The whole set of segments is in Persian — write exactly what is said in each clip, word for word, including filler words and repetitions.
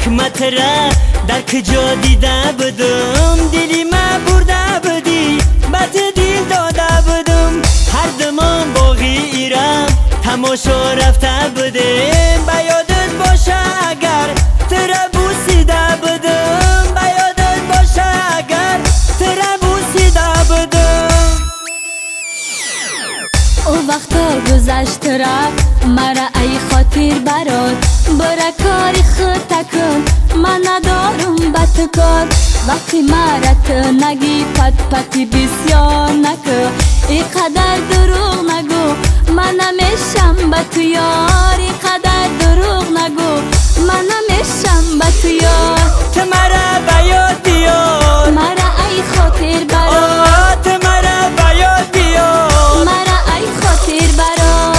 حکمت را در کجا دیده بودم، دلی ما برده بودی بط دل داده بودم. هر دمان باقی ایرم تماشا رفته بودیم، به یادت باشه اگر ترا بوسیده بودم، به یادت باشه اگر ترا بوسیده بودم. او وقتا گذشت رفت مرا ای خاطر برات، برا کار خود تکن من ندارم بد کار. وقتی مرا تو نگی پت پتی بسیار نکو، ای قدر دروغ نگو من نمیشم با تو یار، ای قدر دروغ نگو من نمیشم با تو یار. تو مرا به یاد بیار، مرا ای خاطر برات، آه تو مرا به یاد بیار، مرا ای خاطر برات.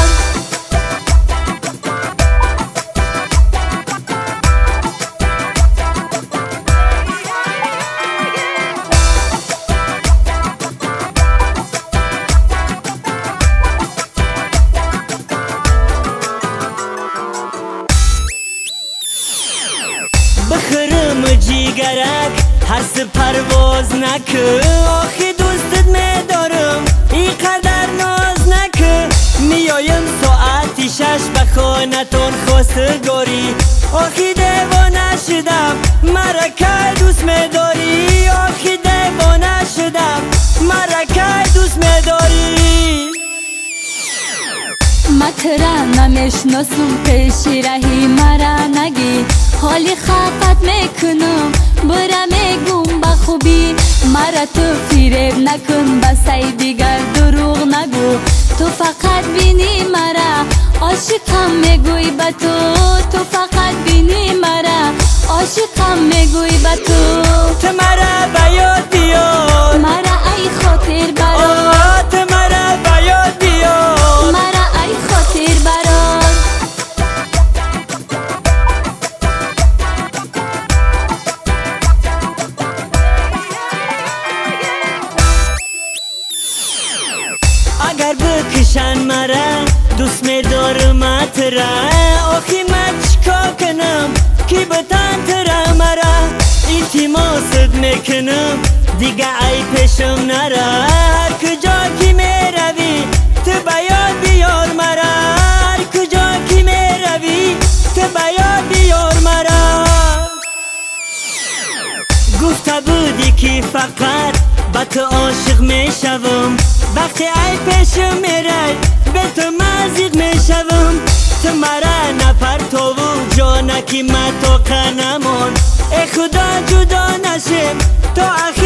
بخرم جیگرک حس پرواز نکه، آخی دوستت میدارم ای قدر ناز نکه. میایم ساعتی شش به خانتون خواستگاری، آخی دیوانه شدم مرا که دوست میداری، آخی دیوانه شدم مرا که دوست میداری. ما ترا نمیشناسم پیشی رهی مرا نگی، حالی خفت میکنم برا میگم با خوبی. مرا تو فریب نکن بسای دیگر دروغ نگو، تو فقط بینی مرا عاشقم میگوی با تو، تو فقط بینی مرا عاشقم میگوی با تو. تو مرا به یاد بیار، مرا ای خاطر برات، آه تو مرا به یاد بیار، مرا ای خاطر برات. اگر بکشن مرا دوست میدارم ترا، آخی من چیکار کنم کی بتن ترا مرا. التماست میکنم دیگه ای پیشم نرا، هر کجا کی میروی تو به یاد بیار مرا، هر کجا کی میروی تو به یاد بیار مرا. گفته بودی که فقط با تو عاشق میشوم، وقتی ای پیشم میری به تو مزیق میشوم. تو مرا نپرتو و جانکی من تو قنمان، ای خدا جدا نشیم تا آخر